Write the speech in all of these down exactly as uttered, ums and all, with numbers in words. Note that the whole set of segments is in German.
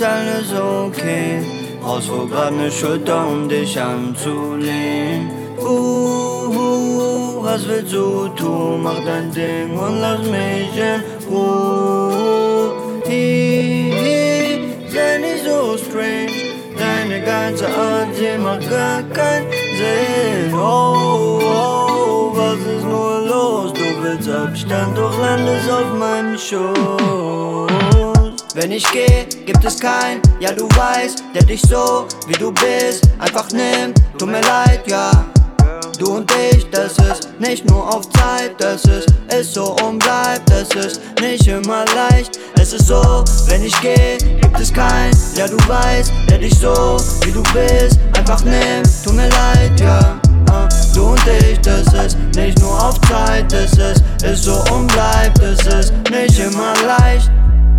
ist alles okay. Brauchst wohl grad ne Schulter, um dich anzulehnen. Uh, uh, was willst du tun? Mach dein Ding und lass mich in Ruhe. Hi, hi, sei nicht so strange. Deine ganze Art, sie macht gar keinen Sinn. Oh, oh, was ist nur los? Du willst Abstand, doch landest auf meinem Schoß. Wenn ich geh, gibt es keinen, ja du weißt, der dich so, wie du bist, einfach nimmt. Tut mir leid, ja. Du und ich, das ist nicht nur auf Zeit, das ist, ist so und bleibt, das ist nicht immer leicht. Es ist so, wenn ich geh, gibt es keinen, ja du weißt, der dich so, wie du bist, einfach nimmt. Tut mir leid, ja. Du und ich, das ist nicht nur auf Zeit, das ist, ist so und bleibt, das ist nicht immer leicht.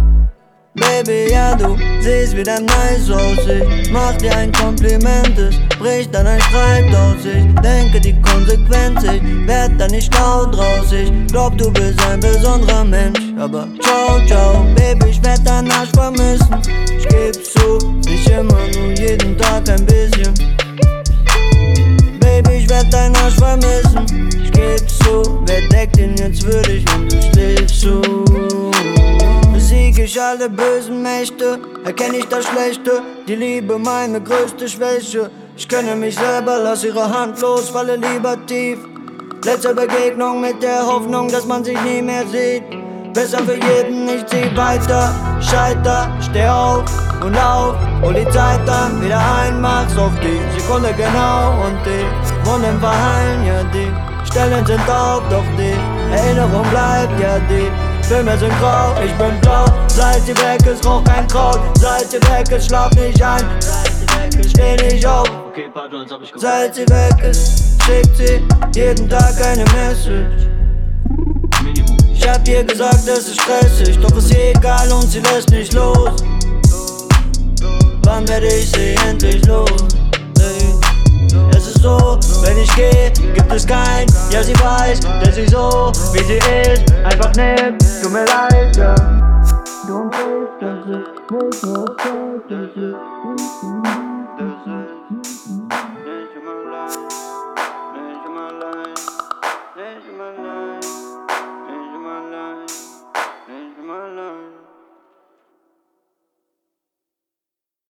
Baby, ja du siehst wieder nice aus, ich mach dir ein Kompliment, es bricht dann ein Streit aus, ich denke die Konsequenz, ich werd da nicht laut raus, ich glaub du bist ein besonderer Mensch, aber ciao, ciao, Baby, ich werd deinen Arsch vermissen, ich geb's zu, nicht immer, nur jeden Tag ein bisschen. Baby, ich werd deinen Arsch vermissen, ich geb's zu, wer deckt ihn jetzt würdig und du schläfst zu. Besieg ich alle bösen Mächte, erkenn ich das Schlechte, die Liebe meine größte Schwäche. Ich kenne mich selber, lass ihre Hand los, falle lieber tief. Letzte Begegnung mit der Hoffnung, dass man sich nie mehr sieht. Besser für jeden, ich zieh weiter, scheiter, steh auf und lauf, hol die Zeit dann wieder ein, mach's auf die Sekunde genau. Und die Wunden verheilen, ja die Stellen sind taub, doch die Erinnerung bleibt, ja die Filme sind grau, ich bin blau. Seit sie weg ist, rauch kein Kraut. Seit sie weg ist, schlaf nicht ein. Seit sie weg ist, steh nicht auf. Okay, pardon, jetzt hab ich gemacht. Seit sie weg ist, schickt sie jeden Tag eine Message. Minimum. Ich hab ihr gesagt, es ist stressig, doch ist ihr egal und sie lässt nicht los. Wann werde ich sie endlich los? Es ist so, wenn ich geh, gibt es keinen, ja sie weiß, dass sie so, wie sie ist, einfach nimmt. Tut mir leid, ja. Du und ich, das ist nicht nur Zeit, das ist